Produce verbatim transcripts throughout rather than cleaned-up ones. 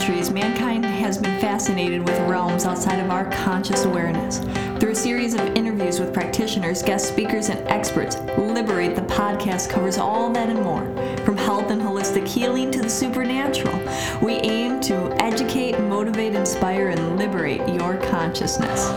centuries, mankind has been fascinated with realms outside of our conscious awareness. Through a series of interviews with practitioners, guest speakers, and experts, Liberate the podcast covers all that and more. From health and holistic healing to the supernatural, we aim to educate, motivate, inspire, and liberate your consciousness.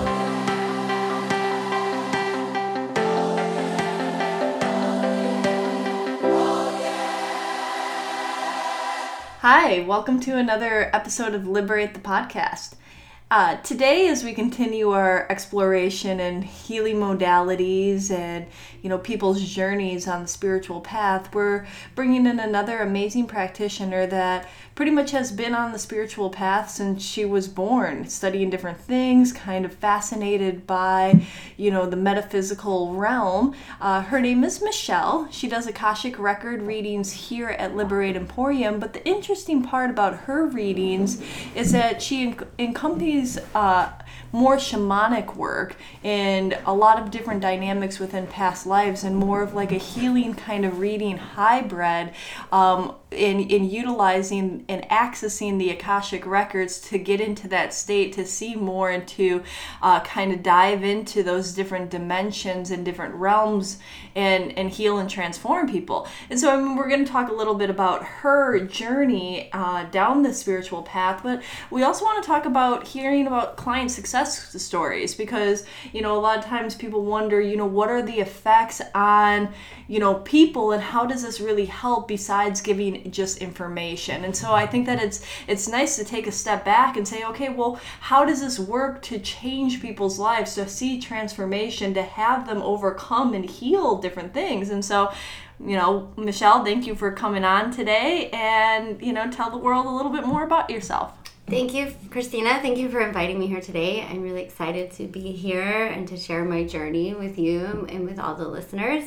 Hi, welcome to another episode of Liberate the Podcast. Uh, today, as we continue our exploration in healing modalities and, you know, people's journeys on the spiritual path, we're bringing in another amazing practitioner that pretty much has been on the spiritual path since she was born, studying different things, kind of fascinated by, you know, the metaphysical realm. Uh, her name is Michelle. She does Akashic record readings here at Liberate Emporium, but the interesting part about her readings is that she en- encompasses Uh, more shamanic work and a lot of different dynamics within past lives, and more of like a healing kind of reading hybrid um, in, in utilizing and accessing the Akashic records to get into that state, to see more and to uh, kind of dive into those different dimensions and different realms and, and heal and transform people. And so I mean, we're going to talk a little bit about her journey uh, down the spiritual path, but we also want to talk about hearing about client success stories, because, you know, a lot of times people wonder, you know, what are the effects on, you know, people, and how does this really help besides giving just information? And so I think that it's it's nice to take a step back and say, okay, well, how does this work to change people's lives, to see transformation, to have them overcome and heal different things? And so, you know, Michelle, thank you for coming on today and, you know, tell the world a little bit more about yourself. Thank you, Christina. Thank you for inviting me here today. I'm really excited to be here and to share my journey with you and with all the listeners.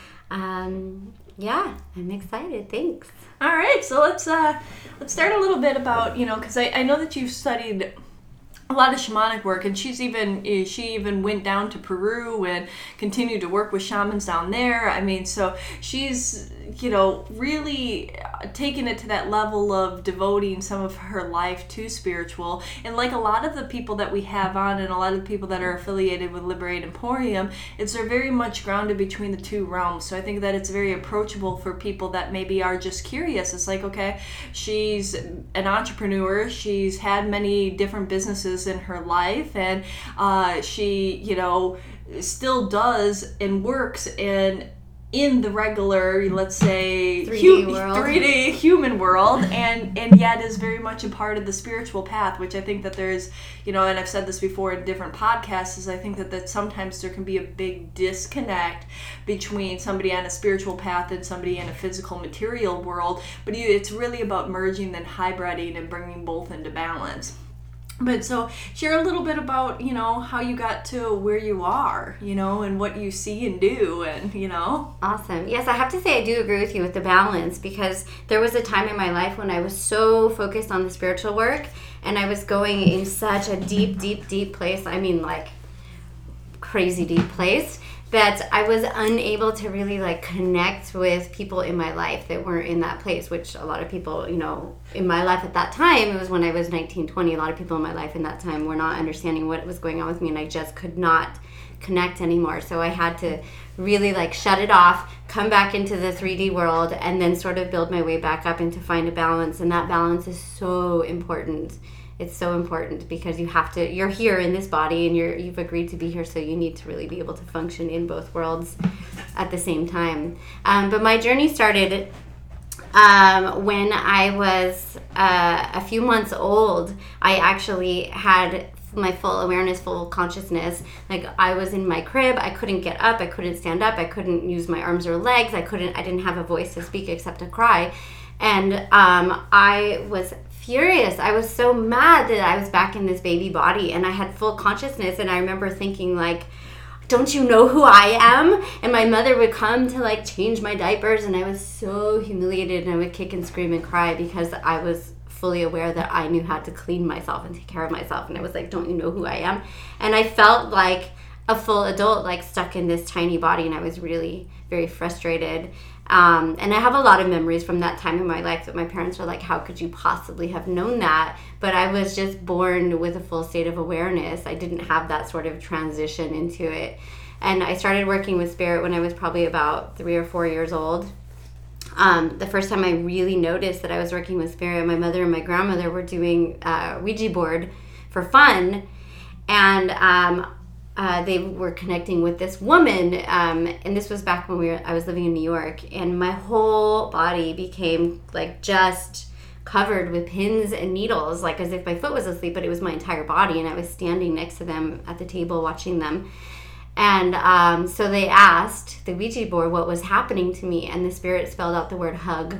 Um, yeah, I'm excited. Thanks. All right, so let's uh, let's start a little bit about, you know, because I, I know that you've studied a lot of shamanic work, and she's even she even went down to Peru and continued to work with shamans down there. I mean, so she's, you know, really taken it to that level of devoting some of her life to spiritual. And like a lot of the people that we have on, and a lot of the people that are affiliated with Liberate Emporium, it's they're very much grounded between the two realms. So I think that it's very approachable for people that maybe are just curious. It's like, okay, she's an entrepreneur, she's had many different businesses in her life, and uh, she, you know, still does and works in in the regular, let's say, three D hu- world. three D human world, and, and yet is very much a part of the spiritual path, which I think that there's, you know, and I've said this before in different podcasts, is I think that, that sometimes there can be a big disconnect between somebody on a spiritual path and somebody in a physical material world, but you, it's really about merging and hybriding and bringing both into balance. But so share a little bit about, you know, how you got to where you are, you know, and what you see and do, and, you know. Awesome. Yes, I have to say I do agree with you with the balance, because there was a time in my life when I was so focused on the spiritual work, and I was going in such a deep, deep, deep place. I mean, like, crazy deep place, that I was unable to really like connect with people in my life that weren't in that place, which a lot of people, you know, in my life at that time, it was when I was nineteen, twenty, a lot of people in my life in that time were not understanding what was going on with me, and I just could not connect anymore. So I had to really like shut it off, come back into the three D world, and then sort of build my way back up and to find a balance. And that balance is so important. It's so important, because you have to, you're here in this body, and you're, you've agreed to be here, so you need to really be able to function in both worlds at the same time. Um, but my journey started um, when I was uh, a few months old. I actually had my full awareness, full consciousness. Like, I was in my crib, I couldn't get up, I couldn't stand up, I couldn't use my arms or legs, I couldn't, I didn't have a voice to speak except to cry. And um, I was furious. I was so mad that I was back in this baby body, and I had full consciousness. And I remember thinking, like, don't you know who I am? And my mother would come to like change my diapers, and I was so humiliated, and I would kick and scream and cry because I was fully aware that I knew how to clean myself and take care of myself. And I was like, don't you know who I am? And I felt like a full adult, like stuck in this tiny body, and I was really very frustrated. Um, and I have a lot of memories from that time in my life that my parents were like, how could you possibly have known that? But I was just born with a full state of awareness. I didn't have that sort of transition into it. And I started working with spirit when I was probably about three or four years old. Um, the first time I really noticed that I was working with spirit, my mother and my grandmother were doing uh, Ouija board for fun. And um, Uh, they were connecting with this woman, um, and this was back when we were, I was living in New York, and my whole body became like just covered with pins and needles, like as if my foot was asleep, but it was my entire body, and I was standing next to them at the table watching them. And um, so they asked the Ouija board what was happening to me, and the spirit spelled out the word hug.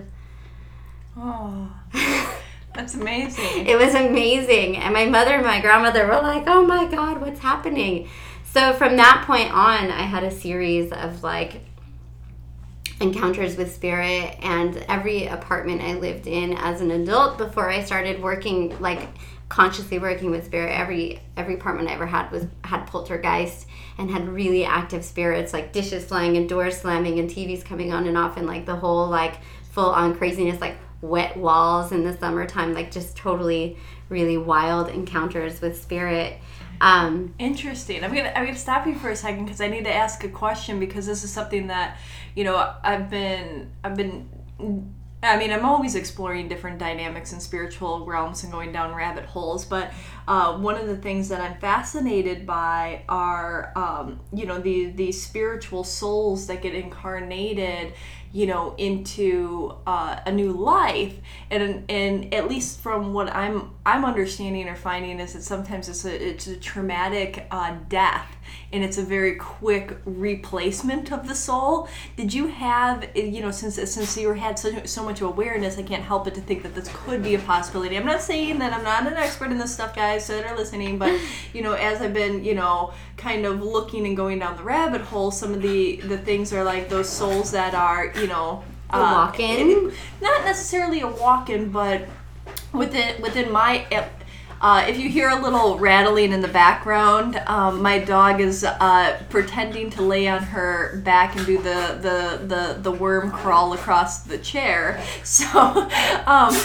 Oh, that's amazing. It was amazing. And my mother and my grandmother were like, oh my God, what's happening? So from that point on, I had a series of like encounters with spirit, and every apartment I lived in as an adult before I started working, like consciously working with spirit, every every apartment I ever had was had poltergeist and had really active spirits, like dishes flying and doors slamming and T Vs coming on and off, and like the whole like full on craziness, like wet walls in the summertime, like just totally really wild encounters with spirit. Um, Interesting. I'm gonna I'm gonna stop you for a second because I need to ask a question, because this is something that, you know, I've been I've been I mean, I'm always exploring different dynamics in spiritual realms and going down rabbit holes, but uh, one of the things that I'm fascinated by are, um, you know, the these spiritual souls that get incarnated, you know, into uh, a new life, and and at least from what I'm I'm understanding or finding is that sometimes it's a it's a traumatic uh, death, and it's a very quick replacement of the soul. Did you have, you know, since since you had so, so much awareness, I can't help but to think that this could be a possibility. I'm not saying that I'm not an expert in this stuff, guys, that are listening, but, you know, as I've been, you know, kind of looking and going down the rabbit hole, some of the, the things are like those souls that are, you know... A uh, walk-in? Not necessarily a walk-in, but within, within my... Uh, if you hear a little rattling in the background, um, my dog is uh, pretending to lay on her back and do the, the, the, the worm crawl across the chair. So, um,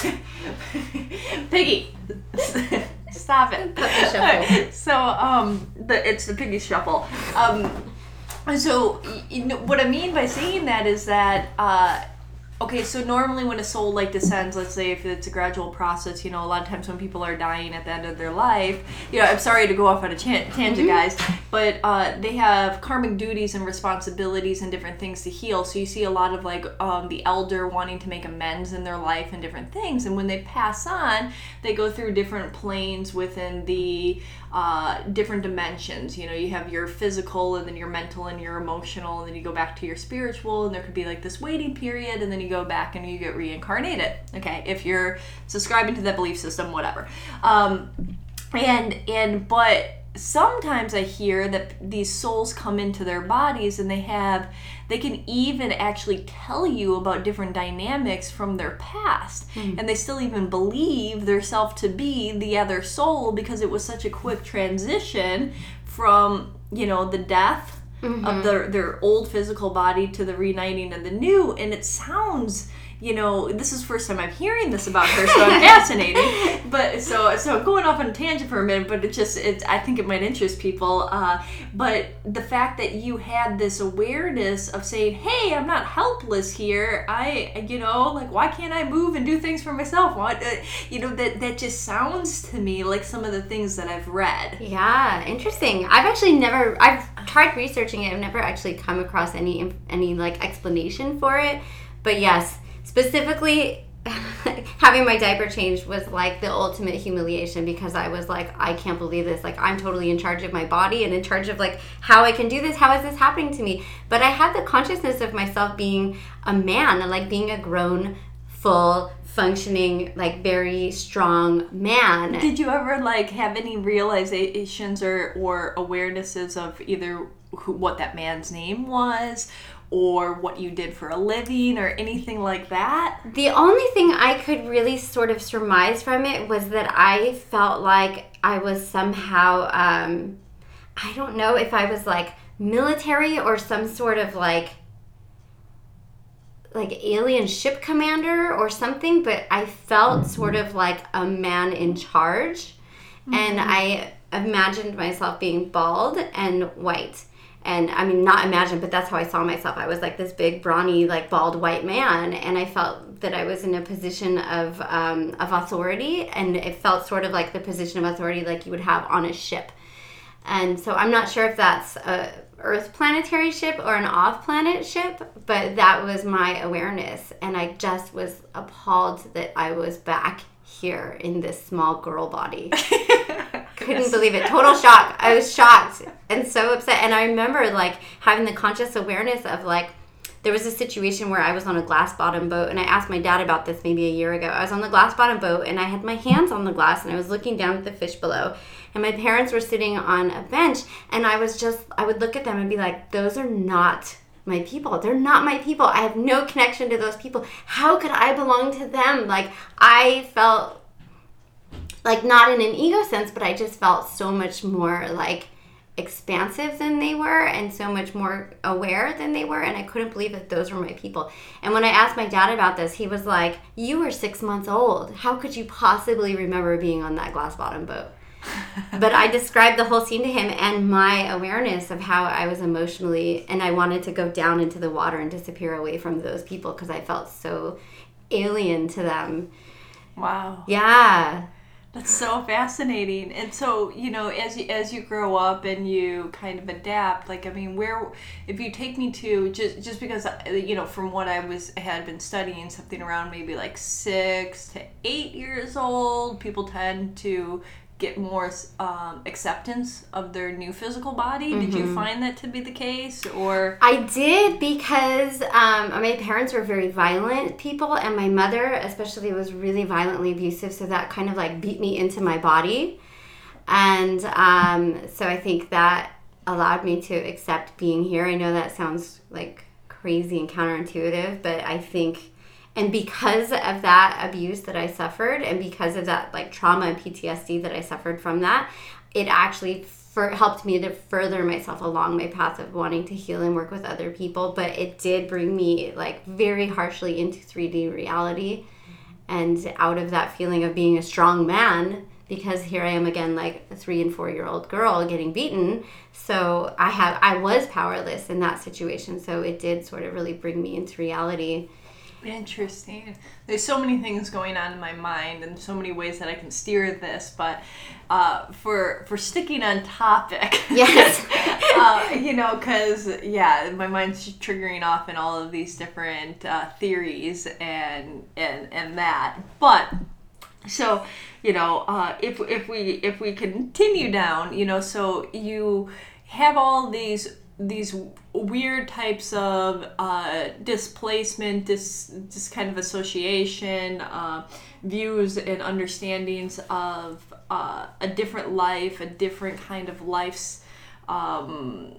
Piggy, stop it. Puppy shuffle. So, um, the, it's the Piggy shuffle. Um, so, you know, what I mean by saying that is that... Uh, Okay, so normally when a soul like descends, let's say if it's a gradual process, you know, a lot of times when people are dying at the end of their life, you know, I'm sorry to go off on a tangent, mm-hmm. guys, but uh, they have karmic duties and responsibilities and different things to heal. So you see a lot of like um, the elder wanting to make amends in their life and different things. And when they pass on, they go through different planes within the uh, different dimensions. You know, you have your physical, and then your mental, and your emotional, and then you go back to your spiritual, and there could be like this waiting period, and then you go back and you get reincarnated. Okay, if you're subscribing to that belief system, whatever. Um, and and but sometimes I hear that these souls come into their bodies and they have, they can even actually tell you about different dynamics from their past. Mm. And they still even believe their self to be the other soul because it was such a quick transition from, you know, the death mm-hmm. of their, their old physical body to the reuniting of the new. And it sounds... You know, this is the first time I'm hearing this about her, so I'm fascinated. But so so I'm going off on a tangent for a minute, but it just it I think it might interest people. Uh, but the fact that you had this awareness of saying, "Hey, I'm not helpless here. I, you know, like why can't I move and do things for myself?" What, uh, you know, that that just sounds to me like some of the things that I've read. Yeah, interesting. I've actually never. I've tried researching it. I've never actually come across any any like explanation for it. But yes. Specifically, having my diaper changed was like the ultimate humiliation because I was like, I can't believe this. Like, I'm totally in charge of my body and in charge of like how I can do this. How is this happening to me? But I had the consciousness of myself being a man and like being a grown, full, functioning, like very strong man. Did you ever like have any realizations or, or awarenesses of either who, what that man's name was, or what you did for a living, or anything like that? The only thing I could really sort of surmise from it was that I felt like I was somehow, um, I don't know if I was like military or some sort of like like alien ship commander or something, but I felt sort of like a man in charge. Mm-hmm. And I imagined myself being bald and white. And I mean, not imagine, but that's how I saw myself. I was like this big, brawny, like bald white man. And I felt that I was in a position of um, of authority. And it felt sort of like the position of authority like you would have on a ship. And so I'm not sure if that's a Earth planetary ship or an off-planet ship, but that was my awareness. And I just was appalled that I was back here in this small girl body. Couldn't believe it. Total shock. I was shocked and so upset. And I remember like having the conscious awareness of like, there was a situation where I was on a glass bottom boat, and I asked my dad about this maybe a year ago. I was on the glass bottom boat and I had my hands on the glass and I was looking down at the fish below, and my parents were sitting on a bench, and I was just, I would look at them and be like, those are not my people. They're not my people. I have no connection to those people. How could I belong to them? Like, I felt like, not in an ego sense, but I just felt so much more like expansive than they were and so much more aware than they were, and I couldn't believe that those were my people. And when I asked my dad about this, he was like, you were six months old. How could you possibly remember being on that glass bottom boat? But I described the whole scene to him and my awareness of how I was emotionally, and I wanted to go down into the water and disappear away from those people because I felt so alien to them. Wow. Yeah. That's so fascinating. And so, you know, as you, as you grow up and you kind of adapt, like, I mean, where, if you take me to, just just because, you know, from what I was, had been studying, something around maybe like six to eight years old, people tend to get more um, acceptance of their new physical body. Mm-hmm. Did you find that to be the case, or? I did, because um, my parents were very violent people, and my mother especially was really violently abusive, so that kind of like beat me into my body. And um, so I think that allowed me to accept being here. I know that sounds like crazy and counterintuitive, but I think, and because of that abuse that I suffered, and because of that like trauma and P T S D that I suffered from that, it actually for, helped me to further myself along my path of wanting to heal and work with other people. But it did bring me like very harshly into three D reality, and out of that feeling of being a strong man, because here I am again, like a three and four year old girl getting beaten. So I have I was powerless in that situation. So it did sort of really bring me into reality. Interesting. There's so many things going on in my mind and so many ways that I can steer this, but uh, for for sticking on topic, yes, uh, you know, because yeah, my mind's triggering off in all of these different uh, theories and and and that. But so you know, uh, if if we if we continue down, you know, so you have all these. these weird types of uh, displacement, this this kind of association, uh, views and understandings of uh, a different life, a different kind of life's um,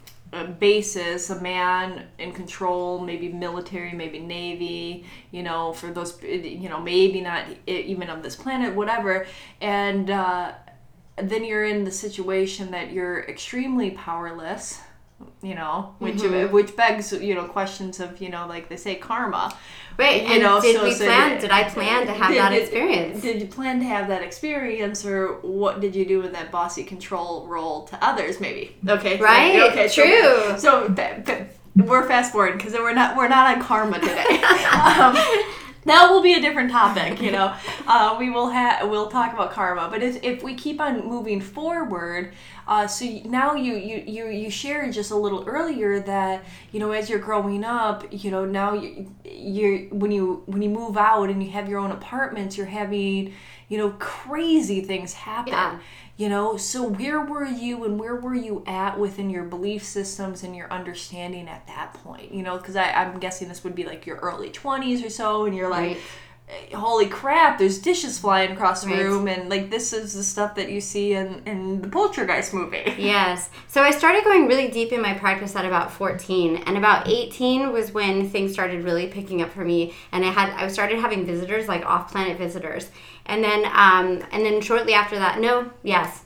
basis, a man in control, maybe military, maybe Navy, you know, for those, you know, maybe not even of this planet, whatever, and uh, then you're in the situation that you're extremely powerless, you know, which mm-hmm. which begs, you know, questions of, you know, like they say, karma. Right, you and know, did so, we so plan, did, did I plan to have did, that did, experience? Did you plan to have that experience, or what did you do in that bossy control role to others, maybe? Okay. Right, so, okay, true. So, so we're fast forwarding, because we're not, we're not on karma today. um, That will be a different topic, you know. Uh, we will have we'll talk about karma, but if if we keep on moving forward, uh, so now you you you you shared just a little earlier that, you know, as you're growing up, you know, now you you're when you when you move out and you have your own apartments, you're having, you know, crazy things happen. Yeah. You know, so where were you and where were you at within your belief systems and your understanding at that point? You know, because I'm guessing this would be like your early twenties or so, and you're like, right. Holy crap, there's dishes flying across the right. room, and like this is the stuff that you see in, in the Poltergeist movie. Yes. So I started going really deep in my practice at about fourteen, and about eighteen was when things started really picking up for me, and I had I started having visitors, like off-planet visitors. And then um, and then shortly after that, no, yes,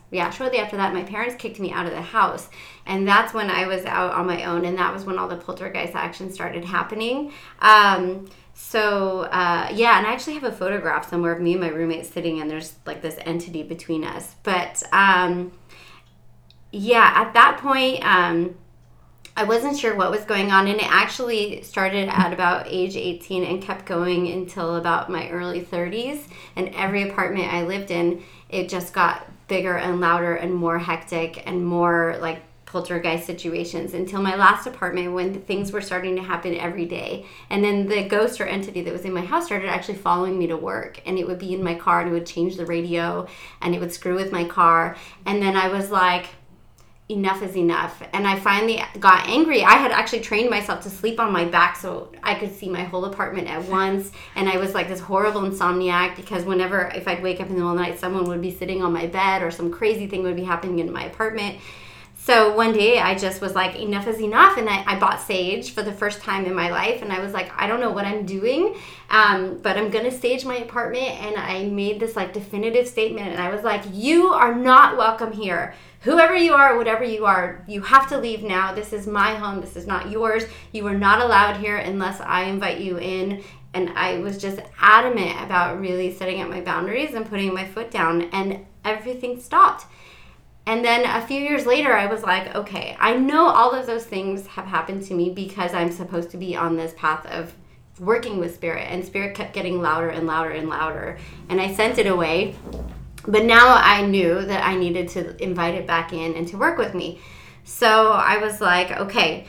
yeah, shortly after that, my parents kicked me out of the house. And that's when I was out on my own. And that was when all the poltergeist action started happening. Um, so, uh, yeah, and I actually have a photograph somewhere of me and my roommate sitting, and there's like this entity between us. But, um, yeah, at that point, um, I wasn't sure what was going on, and it actually started at about age eighteen and kept going until about my early thirties. And every apartment I lived in, it just got bigger and louder and more hectic and more like poltergeist situations until my last apartment, when things were starting to happen every day. And then the ghost or entity that was in my house started actually following me to work, and it would be in my car, and it would change the radio, and it would screw with my car. And then I was like, enough is enough. And I finally got angry. I had actually trained myself to sleep on my back so I could see my whole apartment at once. And I was like this horrible insomniac, because whenever, if I'd wake up in the middle of the night, someone would be sitting on my bed or some crazy thing would be happening in my apartment. So one day I just was like, enough is enough. And I, I bought sage for the first time in my life. And I was like, I don't know what I'm doing, um, but I'm going to sage my apartment. And I made this like definitive statement. And I was like, you are not welcome here. Whoever you are, whatever you are, you have to leave now. This is my home. This is not yours. You are not allowed here unless I invite you in. And I was just adamant about really setting up my boundaries and putting my foot down. And everything stopped. And then a few years later, I was like, okay, I know all of those things have happened to me because I'm supposed to be on this path of working with spirit. And spirit kept getting louder and louder and louder. And I sent it away. But now I knew that I needed to invite it back in and to work with me. So I was like, okay,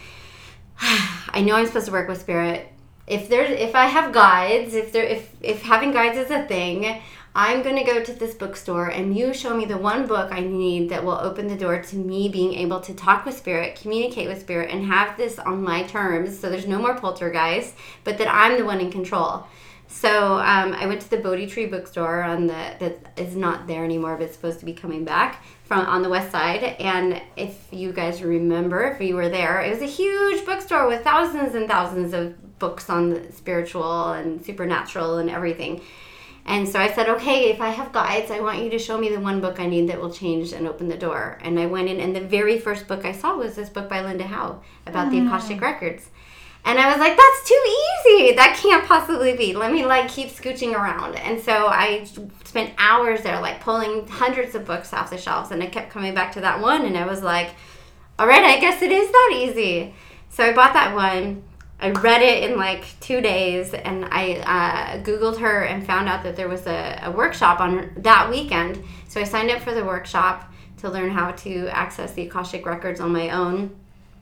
I know I'm supposed to work with spirit. If there's, if I have guides, if there, if, if having guides is a thing, I'm going to go to this bookstore and you show me the one book I need that will open the door to me being able to talk with spirit, communicate with spirit, and have this on my terms. So there's no more poltergeist, but that I'm the one in control. So um, I went to the Bodhi Tree bookstore on the that is not there anymore, but it's supposed to be coming back from on the west side. And if you guys remember, if you were there, it was a huge bookstore with thousands and thousands of books on the spiritual and supernatural and everything. And so I said, okay, if I have guides, I want you to show me the one book I need that will change and open the door. And I went in, and the very first book I saw was this book by Linda Howe about mm. the Akashic Records. And I was like, that's too easy. That can't possibly be. Let me, like, keep scooching around. And so I spent hours there, like, pulling hundreds of books off the shelves. And I kept coming back to that one. And I was like, all right, I guess it is that easy. So I bought that one. I read it in like two days, and I uh, Googled her and found out that there was a, a workshop on that weekend. So I signed up for the workshop to learn how to access the Akashic Records on my own.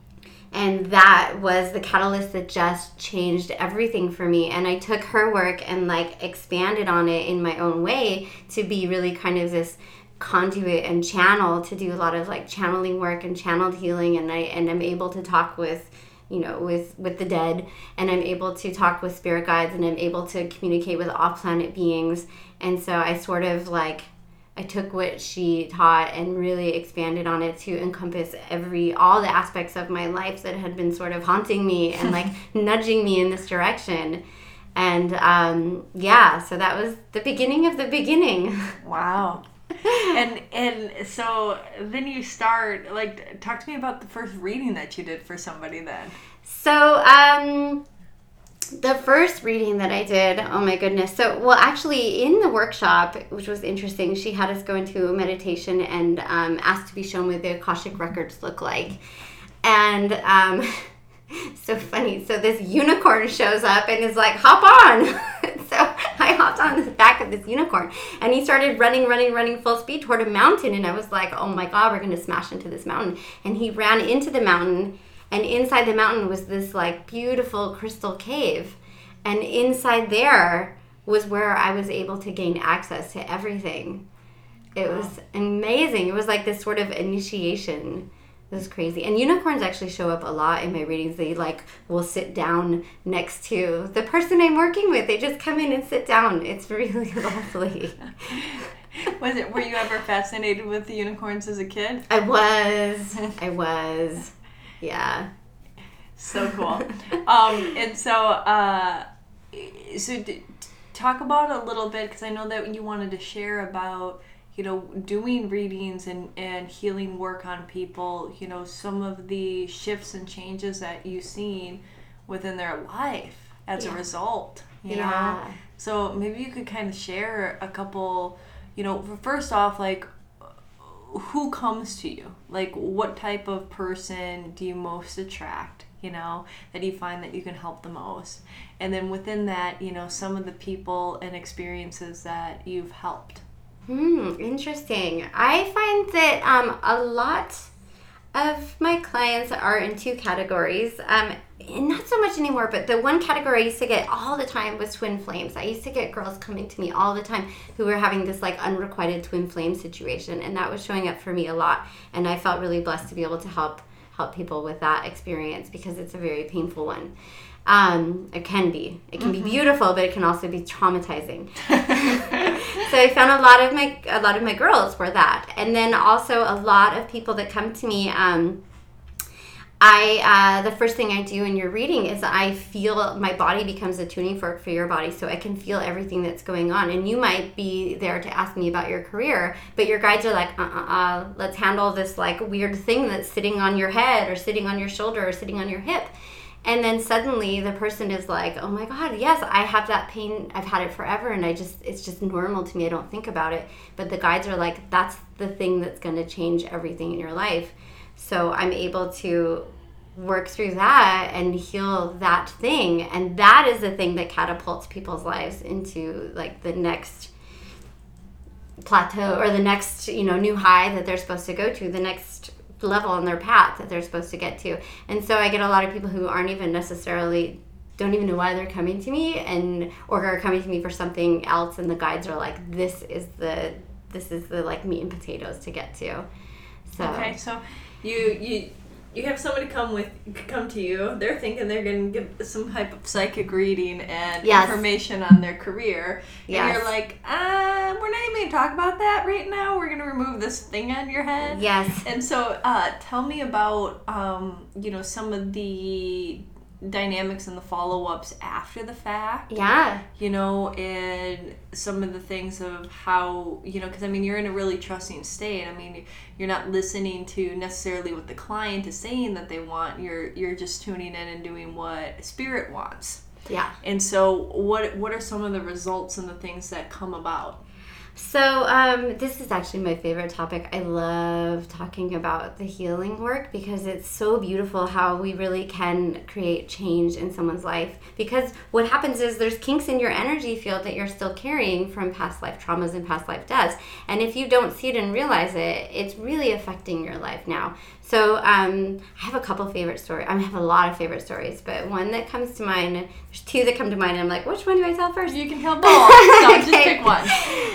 And that was the catalyst that just changed everything for me. And I took her work and like expanded on it in my own way to be really kind of this conduit and channel to do a lot of like channeling work and channeled healing. And I and I'm able to talk with you know, with, with the dead, and I'm able to talk with spirit guides, and I'm able to communicate with off-planet beings. And so I sort of like, I took what she taught and really expanded on it to encompass every, all the aspects of my life that had been sort of haunting me and like nudging me in this direction. And um, yeah, so that was the beginning of the beginning. Wow. and and so then you start, like, talk to me about the first reading that you did for somebody then. So um the first reading that I did, oh my goodness. So, well, actually in the workshop, which was interesting, she had us go into a meditation and um, asked to be shown what the Akashic Records look like. And um so funny. So this unicorn shows up and is like, hop on. So I hopped on the back of this unicorn, and he started running, running, running full speed toward a mountain. And I was like, oh my God, we're going to smash into this mountain. And he ran into the mountain, and inside the mountain was this like beautiful crystal cave. And inside there was where I was able to gain access to everything. It was amazing. It was like this sort of initiation. It was crazy. And unicorns actually show up a lot in my readings. They like will sit down next to the person I'm working with. They just come in and sit down. It's really lovely. Was it, were you ever fascinated with the unicorns as a kid? I was. I was. Yeah. So cool. um, and so, uh, so d- talk about a little bit, because I know that you wanted to share about, you know, doing readings and, and healing work on people, you know, some of the shifts and changes that you've seen within their life as yeah. a result, you yeah. know? So maybe you could kind of share a couple, you know, first off, like, who comes to you? Like, what type of person do you most attract, you know, that you find that you can help the most? And then within that, you know, some of the people and experiences that you've helped. Hmm, interesting. I find that um, a lot of my clients are in two categories. Um, and not so much anymore, but the one category I used to get all the time was twin flames. I used to get girls coming to me all the time who were having this like unrequited twin flame situation, and that was showing up for me a lot. And I felt really blessed to be able to help help people with that experience because it's a very painful one. Um, it can be. It can mm-hmm. be beautiful, but it can also be traumatizing. So I found a lot of my a lot of my girls were that, and then also a lot of people that come to me. Um, I uh, the first thing I do in your reading is I feel my body becomes a tuning fork for your body, so I can feel everything that's going on. And you might be there to ask me about your career, but your guides are like, uh, uh, uh, let's handle this like weird thing that's sitting on your head or sitting on your shoulder or sitting on your hip. And then suddenly the person is like, oh my God, yes, I have that pain. I've had it forever. And I just, it's just normal to me. I don't think about it. But the guides are like, that's the thing that's going to change everything in your life. So I'm able to work through that and heal that thing. And that is the thing that catapults people's lives into like the next plateau or the next, you know, new high that they're supposed to go to, the next level on their path that they're supposed to get to. And so I get a lot of people who aren't even necessarily, don't even know why they're coming to me, and or are coming to me for something else, and the guides are like, this is the this is the like meat and potatoes to get to. So okay, so you you you have somebody come with come to you, they're thinking they're going to give some type of psychic reading and yes. information on their career, and yes. you're like, uh, we're not even going to talk about that right now, we're going to remove this thing on your head. Yes. And so uh, tell me about, um, you know, some of the dynamics and the follow-ups after the fact. Yeah. You know, and some of the things of how, you know, because I mean, you're in a really trusting state. I mean, you're not listening to necessarily what the client is saying that they want. You're you're just tuning in and doing what spirit wants. Yeah. And so what what are some of the results and the things that come about? So um, this is actually my favorite topic. I love talking about the healing work because it's so beautiful how we really can create change in someone's life. Because what happens is there's kinks in your energy field that you're still carrying from past life traumas and past life deaths. And if you don't see it and realize it, it's really affecting your life now. So um, I have a couple favorite stories. I have a lot of favorite stories, but one that comes to mind, there's two that come to mind, and I'm like, which one do I tell first? You can tell both. No, just okay. pick one.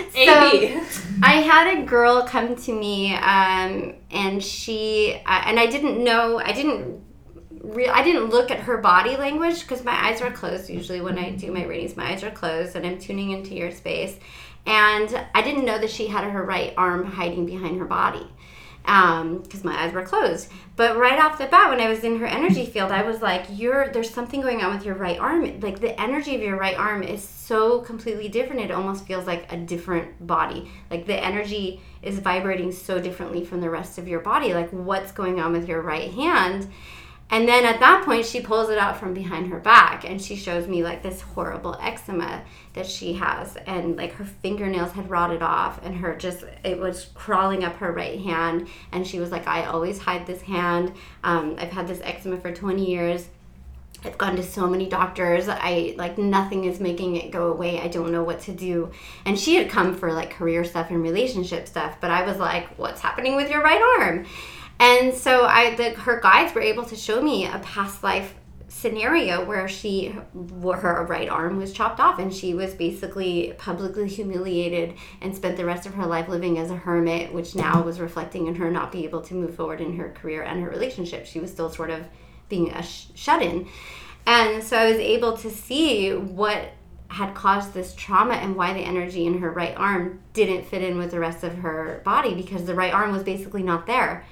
A, B. So, I had a girl come to me, um, and she, uh, and I didn't know, I didn't Re- I didn't look at her body language because my eyes are closed. Usually when I do my readings, my eyes are closed and I'm tuning into your space. And I didn't know that she had her right arm hiding behind her body because um, my eyes were closed. But right off the bat, when I was in her energy field, I was like, "You're there's something going on with your right arm. Like the energy of your right arm is so completely different. It almost feels like a different body. Like the energy is vibrating so differently from the rest of your body. Like what's going on with your right hand?" And then at that point, she pulls it out from behind her back and she shows me like this horrible eczema that she has. And like her fingernails had rotted off and her just, it was crawling up her right hand. And she was like, I always hide this hand. Um, I've had this eczema for twenty years. I've gone to so many doctors. I like nothing is making it go away. I don't know what to do. And she had come for like career stuff and relationship stuff. But I was like, what's happening with your right arm? And so I, the, her guides were able to show me a past life scenario where she, where her right arm was chopped off and she was basically publicly humiliated and spent the rest of her life living as a hermit, which now was reflecting in her not being able to move forward in her career and her relationship. She was still sort of being a sh- shut-in. And so I was able to see what had caused this trauma and why the energy in her right arm didn't fit in with the rest of her body because the right arm was basically not there.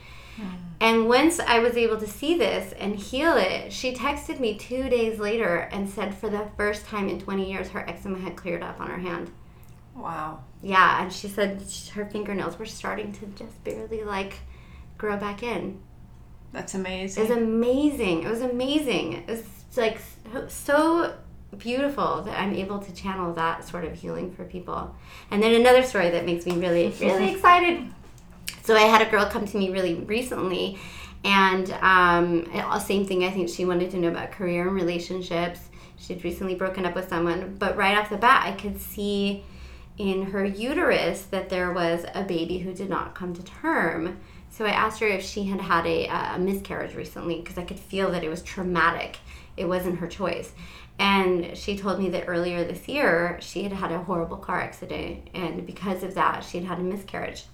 And once I was able to see this and heal it, she texted me two days later and said for the first time in twenty years, her eczema had cleared up on her hand. Wow. Yeah, and she said her fingernails were starting to just barely, like, grow back in. That's amazing. It was amazing. It was amazing. It was, like, so beautiful that I'm able to channel that sort of healing for people. And then another story that makes me really, really excited. So I had a girl come to me really recently, and um, same thing. I think she wanted to know about career and relationships. She'd recently broken up with someone, but right off the bat, I could see in her uterus that there was a baby who did not come to term. So I asked her if she had had a, a miscarriage recently, because I could feel that it was traumatic. It wasn't her choice. And she told me that earlier this year, she had had a horrible car accident, and because of that, she had had a miscarriage.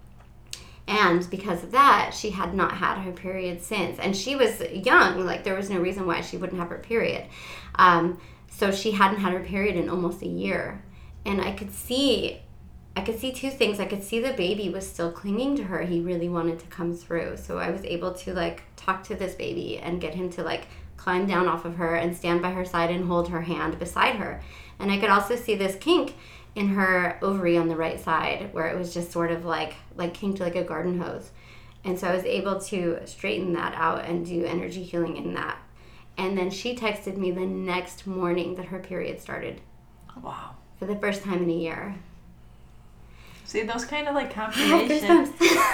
And because of that, she had not had her period since. And she was young, like there was no reason why she wouldn't have her period. Um, so she hadn't had her period in almost a year. And I could see, I could see two things. I could see the baby was still clinging to her. He really wanted to come through. So I was able to like talk to this baby and get him to like climb down off of her and stand by her side and hold her hand beside her. And I could also see this kink in her ovary on the right side, where it was just sort of like like kinked like a garden hose. And so I was able to straighten that out and do energy healing in that. And then she texted me the next morning that her period started. Wow. For the first time in a year. See, those kind of like confirmations.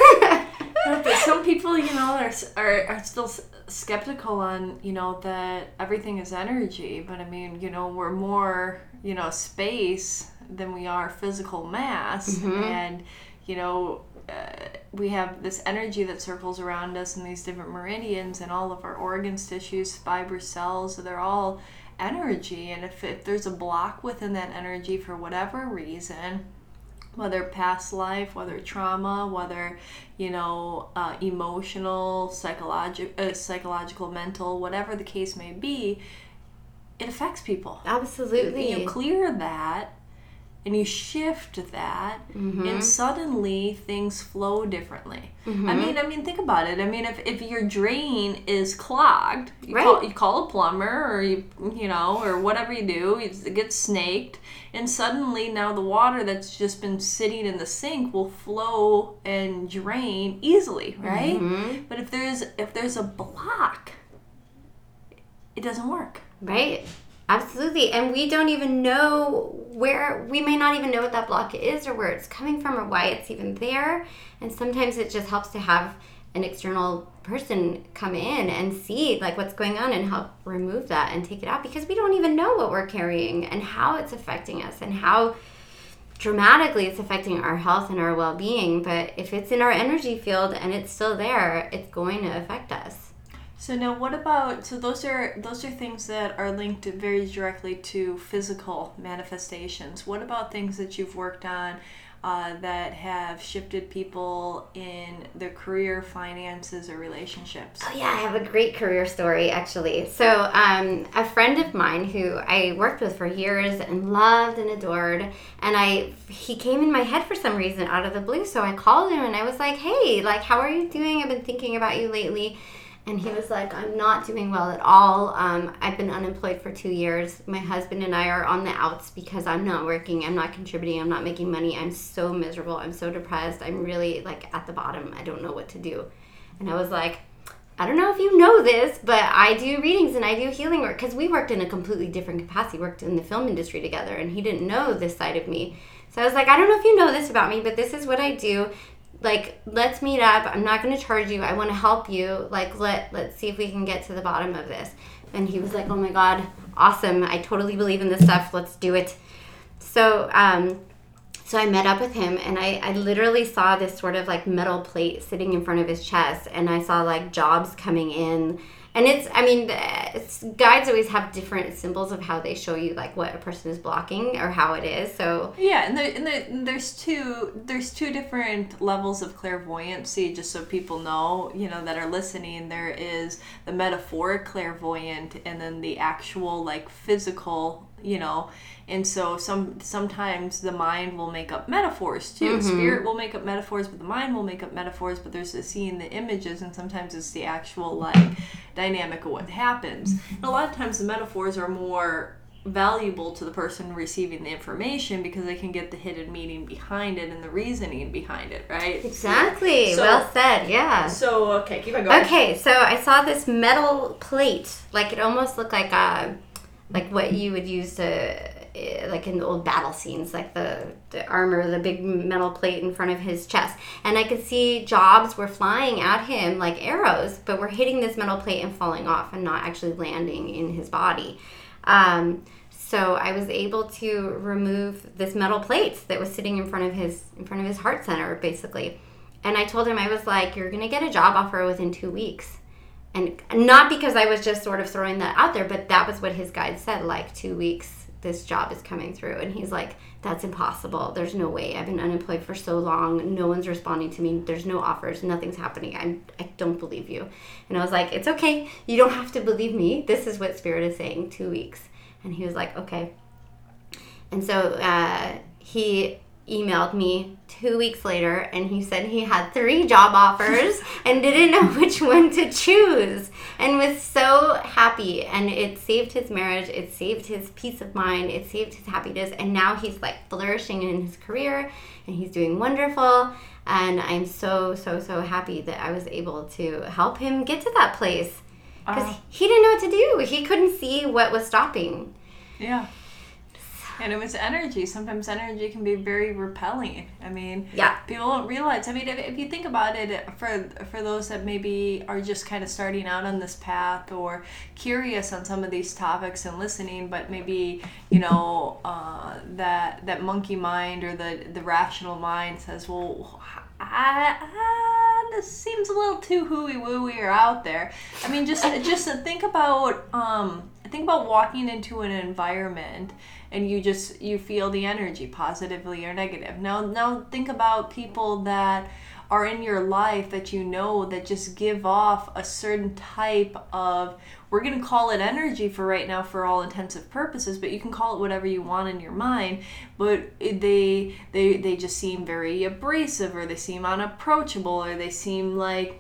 But some people, you know, are, are are still skeptical on, you know, that everything is energy. But I mean, you know, we're more, you know, space than we are physical mass. Mm-hmm. And, you know, uh, we have this energy that circles around us in these different meridians, and all of our organs, tissues, fibers, cells, they're all energy. And if, if there's a block within that energy for whatever reason, whether past life, whether trauma, whether, you know, uh, emotional, psychological, uh, psychological, mental, whatever the case may be, it affects people. Absolutely. You clear that and you shift that, mm-hmm. and suddenly things flow differently. Mm-hmm. I mean, I mean, think about it. I mean, if, if your drain is clogged, you, right. call, you call a plumber, or you you know, or whatever you do, it gets snaked, and suddenly now the water that's just been sitting in the sink will flow and drain easily, right? Mm-hmm. But if there's if there's a block, it doesn't work. Right. Absolutely. And we don't even know where, we may not even know what that block is or where it's coming from or why it's even there. And sometimes it just helps to have an external person come in and see like what's going on and help remove that and take it out, because we don't even know what we're carrying and how it's affecting us and how dramatically it's affecting our health and our well-being. But if it's in our energy field and it's still there, it's going to affect us. So now what about, so those are those are things that are linked very directly to physical manifestations. What about things that you've worked on uh, that have shifted people in their career, finances, or relationships? Oh yeah, I have a great career story actually. So um, a friend of mine who I worked with for years and loved and adored, and I he came in my head for some reason out of the blue. So I called him and I was like, hey, like how are you doing? I've been thinking about you lately. And he was like, I'm not doing well at all. Um, I've been unemployed for two years. My husband and I are on the outs because I'm not working. I'm not contributing. I'm not making money. I'm so miserable. I'm so depressed. I'm really like at the bottom. I don't know what to do. And I was like, I don't know if you know this, but I do readings and I do healing work, because we worked in a completely different capacity. We worked in the film industry together, and he didn't know this side of me. So I was like, I don't know if you know this about me, but this is what I do. Like, let's meet up. I'm not going to charge you. I want to help you. Like, let, let's see if we can get to the bottom of this. And he was like, oh my God, awesome. I totally believe in this stuff. Let's do it. So, um, so I met up with him, and I, I literally saw this sort of like metal plate sitting in front of his chest, and I saw like jobs coming in. And it's, I mean, it's, guides always have different symbols of how they show you like what a person is blocking or how it is. So yeah, and, there, and, there, and there's two there's two different levels of clairvoyancy, just so people know, you know, that are listening. There is the metaphoric clairvoyant, and then the actual like physical, you know. And so some sometimes the mind will make up metaphors too. Mm-hmm. Spirit will make up metaphors, but the mind will make up metaphors. But there's the seeing the images, and sometimes it's the actual like dynamic of what happens. And a lot of times the metaphors are more valuable to the person receiving the information because they can get the hidden meaning behind it and the reasoning behind it, right? Exactly. So, well said. Yeah. So, okay, keep on going. Okay, so I saw this metal plate. Like, it almost looked like a, like what you would use to, like in the old battle scenes, like the, the armor, the big metal plate in front of his chest. And I could see jobs were flying at him like arrows, but were hitting this metal plate and falling off and not actually landing in his body. Um, so I was able to remove this metal plate that was sitting in front of his in front of his heart center, basically. And I told him, I was like, you're going to get a job offer within two weeks. And not because I was just sort of throwing that out there, but that was what his guide said, like, two weeks, this job is coming through. And he's like, that's impossible. There's no way. I've been unemployed for so long. No one's responding to me. There's no offers. Nothing's happening. I I don't believe you. And I was like, it's okay. You don't have to believe me. This is what Spirit is saying, two weeks. And he was like, okay. And so uh, he emailed me two weeks later, and he said he had three job offers and didn't know which one to choose, and was so happy. And it saved his marriage, it saved his peace of mind, it saved his happiness, and now he's like flourishing in his career, and he's doing wonderful. And I'm so so so happy that I was able to help him get to that place, because uh, he didn't know what to do. He couldn't see what was stopping. Yeah. And it was energy. Sometimes energy can be very repelling. I mean, yeah. people don't realize. I mean, if, if you think about it, for for those that maybe are just kind of starting out on this path or curious on some of these topics and listening, but maybe, you know, uh, that that monkey mind or the, the rational mind says, well, I, I, this seems a little too hooey-wooey or out there. I mean, just just think about um, think about walking into an environment and you just you feel the energy positively or negative. Now, now think about people that are in your life that you know that just give off a certain type of, we're going to call it energy for right now for all intensive purposes, but you can call it whatever you want in your mind, but they they they just seem very abrasive, or they seem unapproachable, or they seem like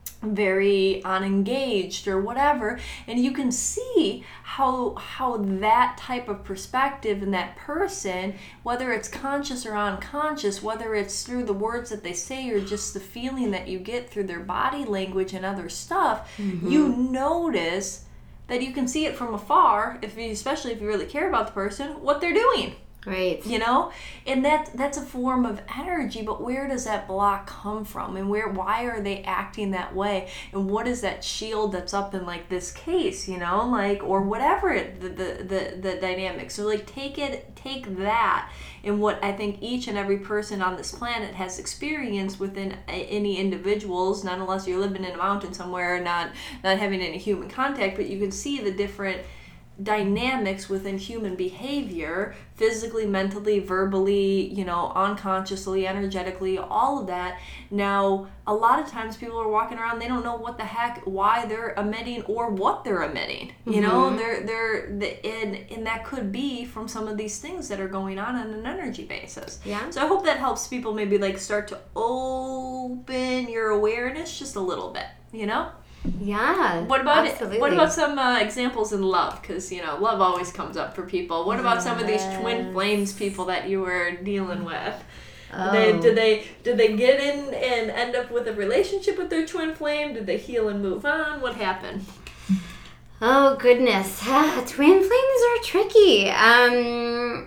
very unengaged or whatever. And you can see how how that type of perspective and that person, whether it's conscious or unconscious, whether it's through the words that they say or just the feeling that you get through their body language and other stuff, mm-hmm. you notice that you can see it from afar, if you, especially if you really care about the person, what they're doing. Right. You know? And that that's a form of energy, but where does that block come from? And where why are they acting that way? And what is that shield that's up in like this case, you know? Like, or whatever it, the, the, the, the dynamic. So like take it take that and what I think each and every person on this planet has experienced within any individuals, not unless you're living in a mountain somewhere, not not having any human contact, but you can see the different dynamics within human behavior, physically, mentally, verbally, you know, unconsciously, energetically, all of that. Now, a lot of times people are walking around, they don't know what the heck, why they're emitting or what they're emitting. You mm-hmm. know, they're they're the, and and that could be from some of these things that are going on on an energy basis. Yeah. So I hope that helps people maybe like start to open your awareness just a little bit. You know. Yeah. What about absolutely. it? What about some uh, examples in love? Because you know, love always comes up for people. What about yes. some of these twin flames people that you were dealing with? Oh. They, did they did they get in and end up with a relationship with their twin flame? Did they heal and move on? What happened? Oh goodness, twin flames are tricky. Um.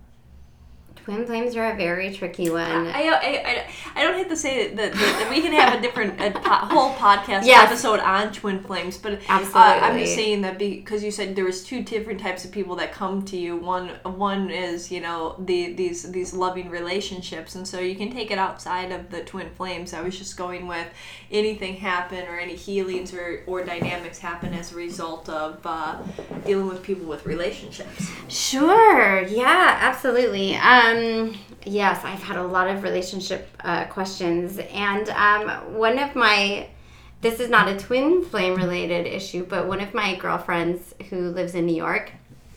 Twin flames are a very tricky one. I I, I, I don't hate to say that, that, that we can have a different a po- whole podcast yes. episode on twin flames, but Absolutely. Uh, I'm just saying that because you said there was two different types of people that come to you. One one is, you know, the these these loving relationships, and so you can take it outside of the twin flames. I was just going with anything happen or any healings or, or dynamics happen as a result of uh, dealing with people with relationships. Sure. Yeah, absolutely. Um, yes, I've had a lot of relationship uh, questions, and um, one of my, this is not a twin flame related issue, but one of my girlfriends who lives in New York,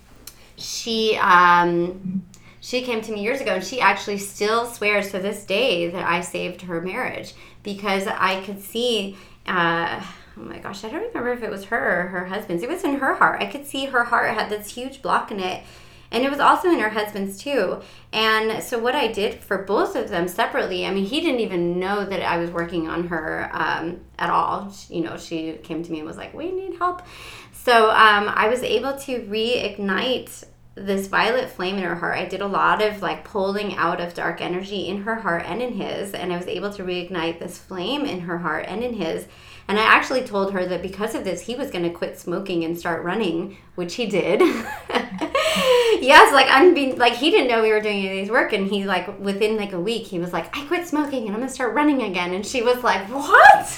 she um, she came to me years ago, and she actually still swears to this day that I saved her marriage, because I could see uh, oh my gosh, I don't remember if it was her or her husband's. It was in her heart. I could see her heart had this huge block in it. And it was also in her husband's too. And so what I did for both of them separately, I mean, he didn't even know that I was working on her um, at all. She, you know, she came to me and was like, we need help. So um, I was able to reignite this violet flame in her heart. I did a lot of like pulling out of dark energy in her heart and in his. And I was able to reignite this flame in her heart and in his. And I actually told her that because of this, he was going to quit smoking and start running, which he did. Yes, like I'm being like he didn't know we were doing any of these work, and he like within like a week he was like, I quit smoking and I'm gonna start running again. And she was like, what?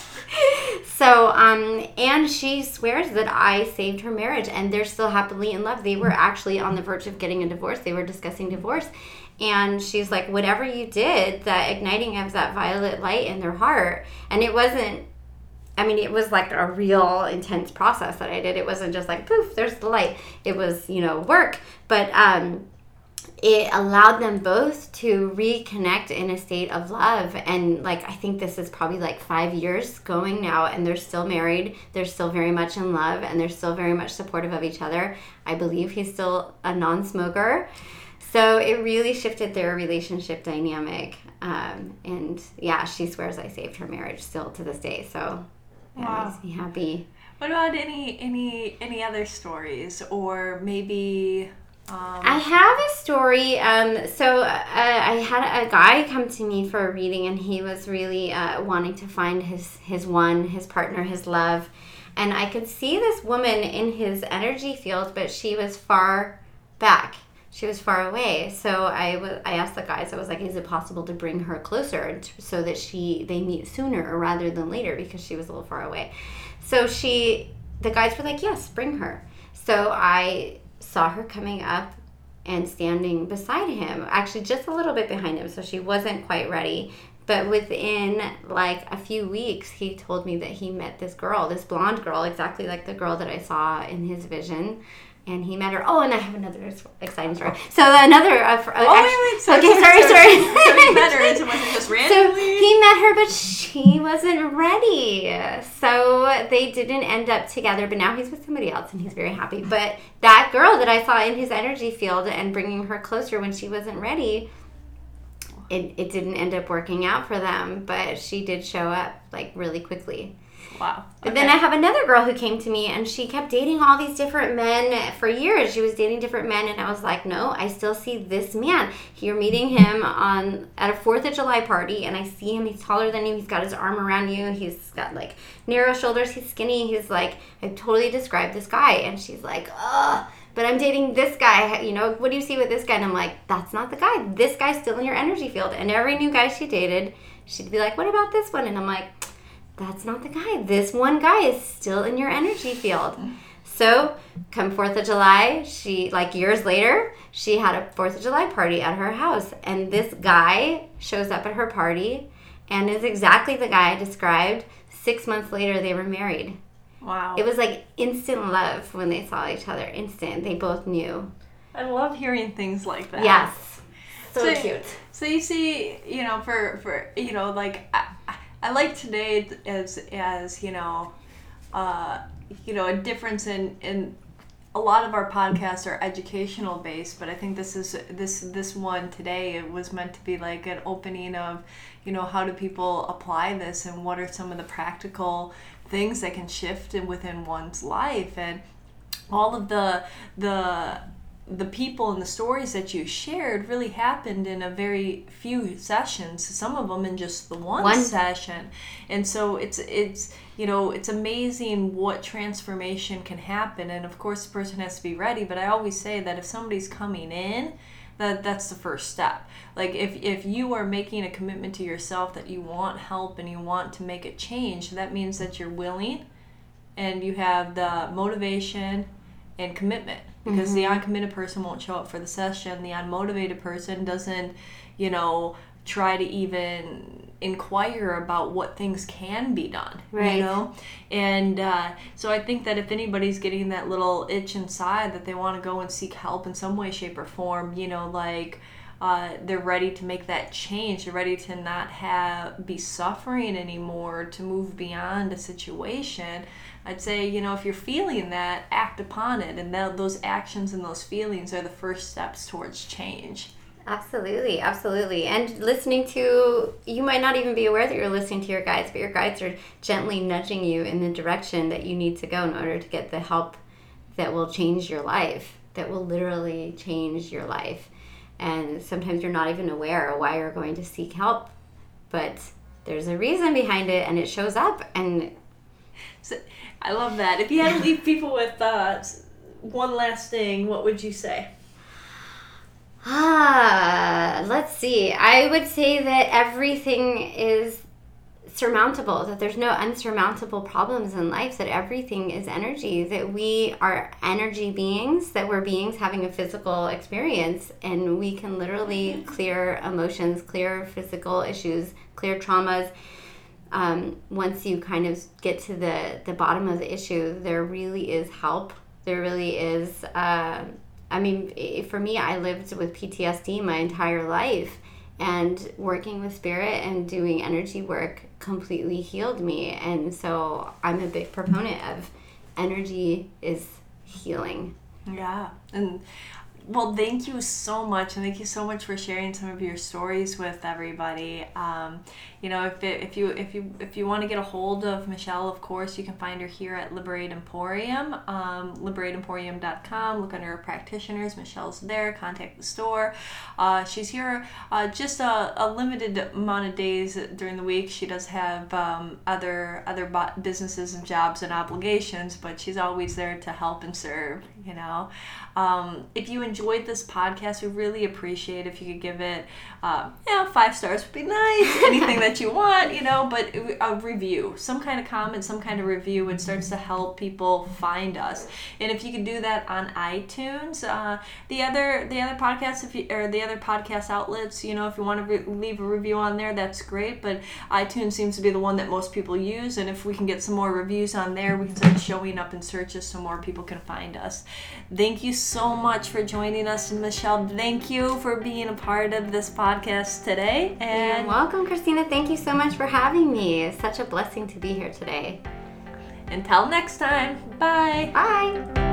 So um and she swears that I saved her marriage, and they're still happily in love. They were actually on the verge of getting a divorce. They were discussing divorce, and she's like, whatever you did, that igniting of that violet light in their heart. And it wasn't, I mean, it was like a real intense process that I did. It wasn't just like, poof, there's the light. It was, you know, work. But um, it allowed them both to reconnect in a state of love. And, like, I think this is probably, like, five years going now, and they're still married. They're still very much in love, and they're still very much supportive of each other. I believe he's still a non-smoker. So it really shifted their relationship dynamic. Um, and, yeah, she swears I saved her marriage still to this day. So... That wow. makes me happy. What about any any any other stories, or maybe? Um... I have a story. Um, so uh, I had a guy come to me for a reading, and he was really uh, wanting to find his his one, his partner, his love, and I could see this woman in his energy field, but she was far back. She was far away. So I, w- I asked the guys, I was like, is it possible to bring her closer t- so that she they meet sooner rather than later, because she was a little far away. So she, the guys were like, yes, bring her. So I saw her coming up and standing beside him, actually just a little bit behind him. So she wasn't quite ready. But within like a few weeks, he told me that he met this girl, this blonde girl, exactly like the girl that I saw in his vision. And he met her. Oh, and I have another exciting story. So another. Uh, oh, actually, wait, wait. Sorry, okay, sorry, sorry, sorry. sorry. So he met her, and it wasn't just randomly? So he met her, but she wasn't ready. So they didn't end up together, but now he's with somebody else, and he's very happy. But that girl that I saw in his energy field and bringing her closer when she wasn't ready, it, it didn't end up working out for them, but she did show up, like, really quickly. Wow. Okay. And then I have another girl who came to me, and she kept dating all these different men for years. She was dating different men, and I was like, no, I still see this man. You're meeting him on at a fourth of July party, and I see him. He's taller than you. He's got his arm around you. He's got, like, narrow shoulders. He's skinny. He's like, I totally described this guy. And she's like, ugh, but I'm dating this guy. You know, what do you see with this guy? And I'm like, that's not the guy. This guy's still in your energy field. And every new guy she dated, she'd be like, what about this one? And I'm like, that's not the guy. This one guy is still in your energy field. So come fourth of July, she, like years later, she had a fourth of July party at her house. And this guy shows up at her party and is exactly the guy I described. Six months later, they were married. Wow. It was like instant love when they saw each other. Instant. They both knew. I love hearing things like that. Yes. So, so cute. So you see, you know, for, for you know, like... I, I like today as, as you know, uh, you know, a difference in, in a lot of our podcasts are educational based, but I think this is this this one today, it was meant to be like an opening of, you know, how do people apply this, and what are some of the practical things that can shift in, within one's life, and all of the the the people and the stories that you shared really happened in a very few sessions, some of them in just the one, one. session. And so it's it's you know it's amazing what transformation can happen, and of course the person has to be ready, but I always say that if somebody's coming in, that that's the first step. Like if if you are making a commitment to yourself that you want help and you want to make a change, that means that you're willing and you have the motivation and commitment. Because mm-hmm. the uncommitted person won't show up for the session. The unmotivated person doesn't, you know, try to even inquire about what things can be done. Right. You know? And uh, so I think that if anybody's getting that little itch inside that they want to go and seek help in some way, shape, or form, you know, like, uh, they're ready to make that change. They're ready to not have be suffering anymore, to move beyond a situation. I'd say, you know, if you're feeling that, act upon it. And that, those actions and those feelings are the first steps towards change. Absolutely, absolutely. And listening to, you might not even be aware that you're listening to your guides, but your guides are gently nudging you in the direction that you need to go in order to get the help that will change your life, that will literally change your life. And sometimes you're not even aware of why you're going to seek help, but there's a reason behind it, and it shows up. And so, I love that. If you had to leave people with uh, one last thing, what would you say? Ah, let's see. I would say that everything is surmountable, that there's no unsurmountable problems in life, that everything is energy, that we are energy beings, that we're beings having a physical experience, and we can literally clear emotions, clear physical issues, clear traumas. Um, once you kind of get to the, the bottom of the issue, there really is help. There really is... Uh, I mean, for me, I lived with P T S D my entire life, and working with spirit and doing energy work completely healed me. And so I'm a big proponent of energy is healing. Yeah. And well, thank you so much, and thank you so much for sharing some of your stories with everybody. Um, you know, if it, if you if you if you want to get a hold of Michelle, of course, you can find her here at Liberate Emporium, um, liberate emporium dot com. Look under her practitioners. Michelle's there. Contact the store. Uh, she's here uh, just a, a limited amount of days during the week. She does have um, other other businesses and jobs and obligations, but she's always there to help and serve. You know, um, if you enjoyed this podcast, we really appreciate if you could give it, uh, yeah, five stars would be nice. Anything that you want, you know, but a review, some kind of comment, some kind of review, it starts to help people find us. And if you can do that on iTunes, uh, the other the other podcasts, if you, or the other podcast outlets, you know, if you want to re- leave a review on there, that's great. But iTunes seems to be the one that most people use, and if we can get some more reviews on there, we can start showing up in searches so more people can find us. Thank you so much for joining us, and Michelle, thank you for being a part of this podcast today. And you're welcome, Christina. Thank you so much for having me. It's such a blessing to be here today. Until next time, bye. Bye.